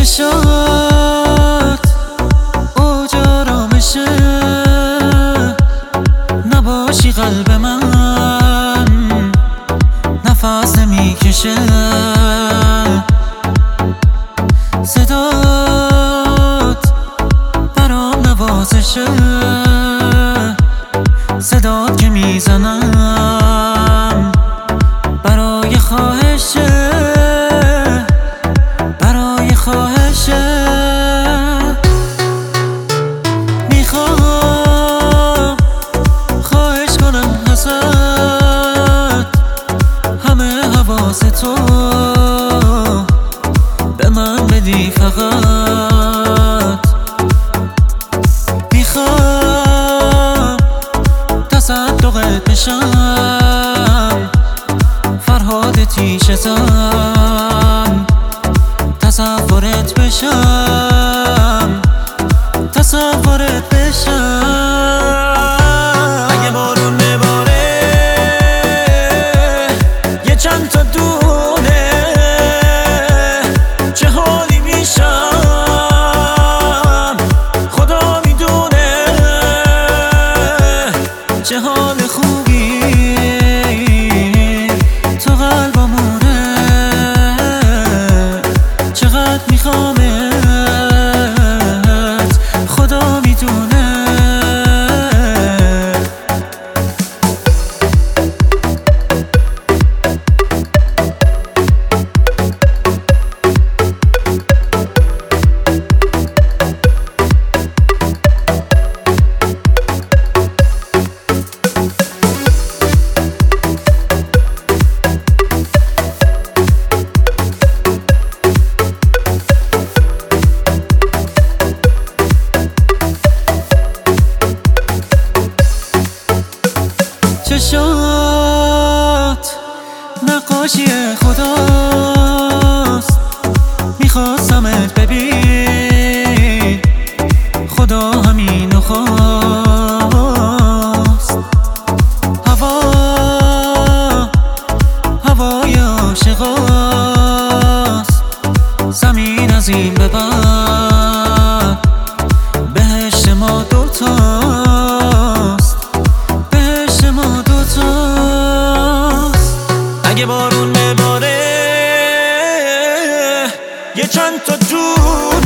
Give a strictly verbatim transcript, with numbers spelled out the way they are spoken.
چشات اوج آرامشه، نباشی قلب من نفس نمیکشه. صدات برام نوازشه، صدات که میزنم برای خواهشه، برای خواهشه. میخوام خواهش کنم ازت همه حواس تو به من بدی فقط. میخوام تصدقت بشم، فرهاد تیشتم، تصورت بشم، تصورت بشم. اگه بارون بباره یه چند تا دونه، چه حالی میشم خدا میدونه. چه حال خوبی تو قلبمونه، چقدر میخوامت خدا میدونه. چشات نقاشی خداست، میخواستمت ببین خدا همینو خواست. هوا هوای عاشقاست، زمین از این به بعد بهشت ما دوتاست، بهشت ما دوتاست. اگه بارون بباره یه چند تا دور